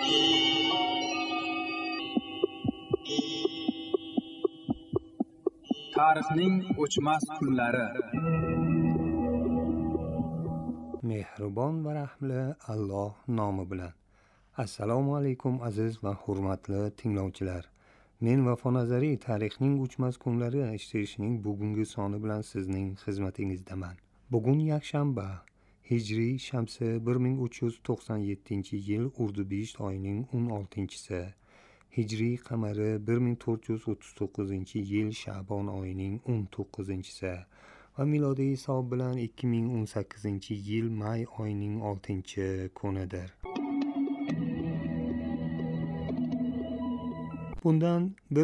Tarixning o'chmas kunlari. Mehribon va rahmli Alloh nomi bilan. Assalomu alaykum aziz va hurmatli tinglovchilar. Men Vafo Nazariy tarixning o'chmas kunlari eshitishning bugungi soni bilan sizning xizmatingizdaman. Bugun yakshanba, Hijriy shamsi 1397-yil Urdubisht oyining 16-si. Hijriy qamari 1439-yil Sha'bon oyining 19-si va milodiy hisob bilan 2018-yil may oyining 6-kunidir. Bundan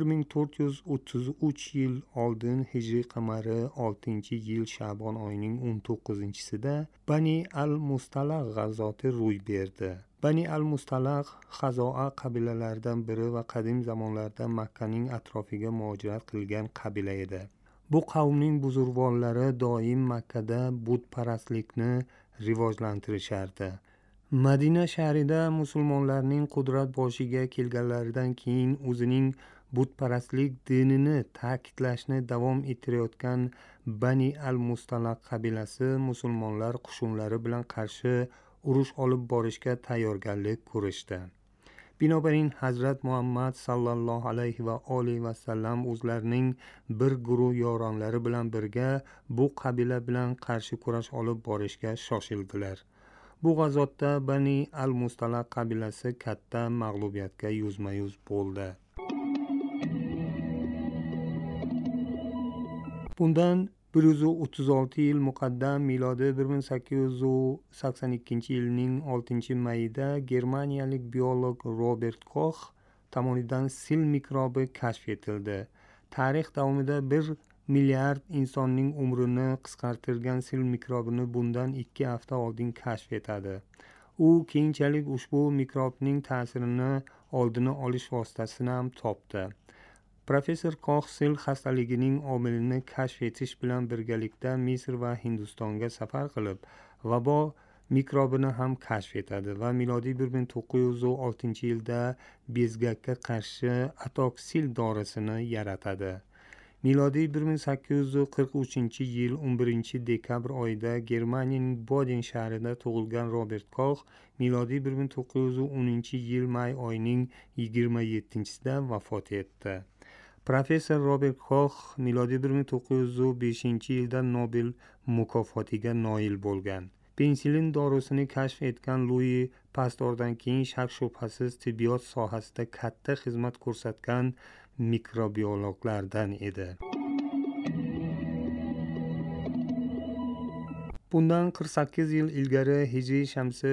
1433 yil oldin Hijriy qamari 6-yil Sha'bon oyining 19-sida Bani al-Mustalaq g'azoti ro'y berdi. Bani al-Mustalaq Hazoa qabilalaridan biri va qadim zamonlarda Makkaning atrofiga muhojirat qilgan qabila edi. Bu qavmning buzurg'onlari doim Makkada butparastlikni rivojlantirishardi. Madina shahrida musulmonlarning qudrat boshiga kelganlaridan keyin o'zining butparastlik dinini ta'kidlashni davom ettirayotgan Bani al-Mustalaq qabilasi musulmonlar qo'shinlari bilan qarshi urush olib borishga tayyorgarlik ko'rishdi. Binobarin Hazrat Muhammad sallallohu alayhi va olihi va sallam o'zlarining bir guruh yoronlari bilan birga bu qabila bilan qarshi kurash olib borishga shoshildilar. Bu g'azotda Bani al-Mustalaq qabilasi katta mag'lubiyatga yuzma-yuz bo'ldi. Bundan 136 yil muqaddam milodi 1882-yilning 6-mayida germaniyalik biolog Robert Koch tomonidan sil mikrobi kashf etildi. Tarix davomida 1 milliard insonning umrini qisqartirgan sil mikrobini bundan 2 hafta oldin kashf etadi. U keyinchalik ushbu mikrobning ta'sirini oldini olish vositasini ham topdi. Professor Koch sil xastaligining omilini kashf etish bilan birgalikda Misr va Hindistonga safar qilib, vabo mikrobini ham kashf etadi va milodiy 1906-yilda bezgakka qarshi atoksil dorisini yaratadi. Milodiy 1843-yil 11-dekabr oyida Germaniyaning Boden shahrida tug'ilgan Robert Koch milodiy 1910-yil may oyining 27-sida vafot etdi. Professor Robert Koch milodiy 1905-yilda Nobel mukofotiga noil bo'lgan. Pensilin dorisini kashf etgan Louis Pasteurdan keyin shak shubhasiz tibbiyot sohasida katta xizmat ko'rsatgan mikrobiologlardan edi. Bundan 48 yil ilgari Hijriy shamsi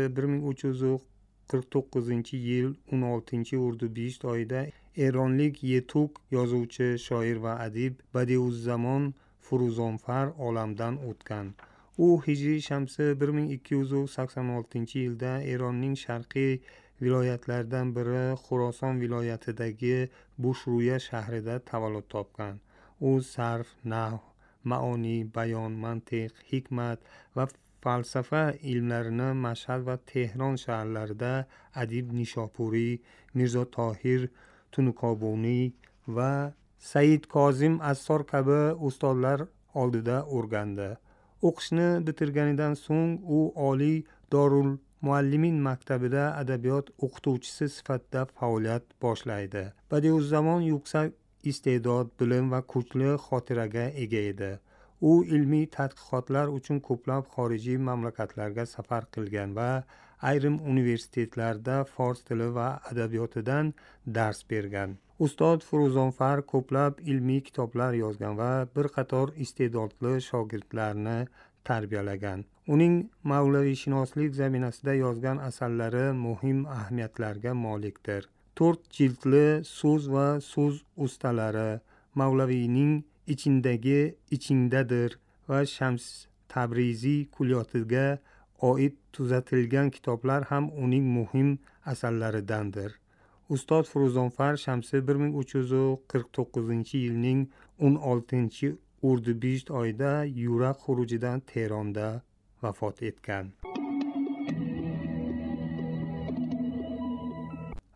1349-yil 16-Urdubisht oyida eronlik yetuk yozuvchi, shoir va adib Badiuzzamon Furuzonfar olamdan o'tgan. U Hijriy shamsi 1286-yilda Eronning sharqiy viloyatlaridan biri Xuroson viloyatidagi Bushruya shahrida tavallud topgan. U sarf, nahv, maoniy, bayon, mantiq, hikmat va falsafa ilmlarini Mashhad va Tehron shaharlarida adib Nishopuriy, Mirzo Tohir Tunukobuniy va Said Kozim Assor kabi ustozlar oldida o'rgandi. O'qishni bitirganidan so'ng u Oliy Dorul Muallimin maktabida adabiyot o'qituvchisi sifatida faoliyat boshlaydi. Badiuzzamon yuksak iste'dod, bilim va kuchli xotiraga ega edi. U ilmiy tadqiqotlar uchun ko'plab xorijiy mamlakatlarga safar qilgan va ayrim universitetlarda fors tili va adabiyotidan dars bergan. Ustoz Furuzonfar ko'plab ilmiy kitoblar yozgan va bir qator iste'dodli shogirdlarni tarbiyalagan. Uning mavlaviyshnoslik zaminasida yozgan asarlari muhim ahamiyatlarga molikdir. 4 jildli so'z va so'z ustalari, Mavlaviyning ichindagi ichingdadir va Shams Tabriziy kulliyotiga oid tuzatilgan kitoblar ham uning muhim asarlaridandir. Ustoz Furuzonfar shamsi 1349-yilning 16-Urdubisht oyida yurak xurujidan Tehronda vafot etgan.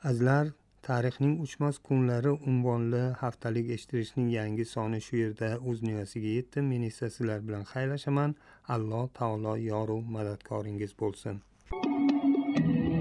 Azlar tarixning o'chmas kunlari unvonli haftalik eshittirishning yangi soni shu yerda o'z nihosiga yetdi. Men esa sizlar bilan xayrlashaman. Alloh taolo yoru madadkoringiz bo'lsin.